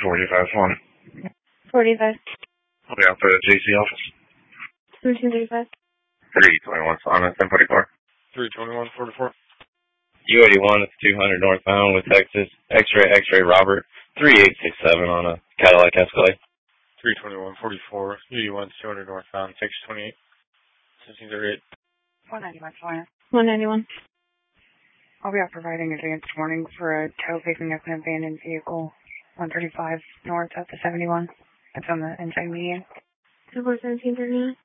45-1. 45. Okay, out to the JC office. 1335. 321 Simon, 1044. 321-44. U81, it's 200 northbound with Texas. X-ray Robert, 3867 on a Cadillac Escalade. 321-44. U81, 200 northbound, Texas 28. 1738. 191 Florida. 191. I'll be out providing advance warning for a tow picking up an abandoned vehicle. 135 north at the 71. It's on the inside median. 1739.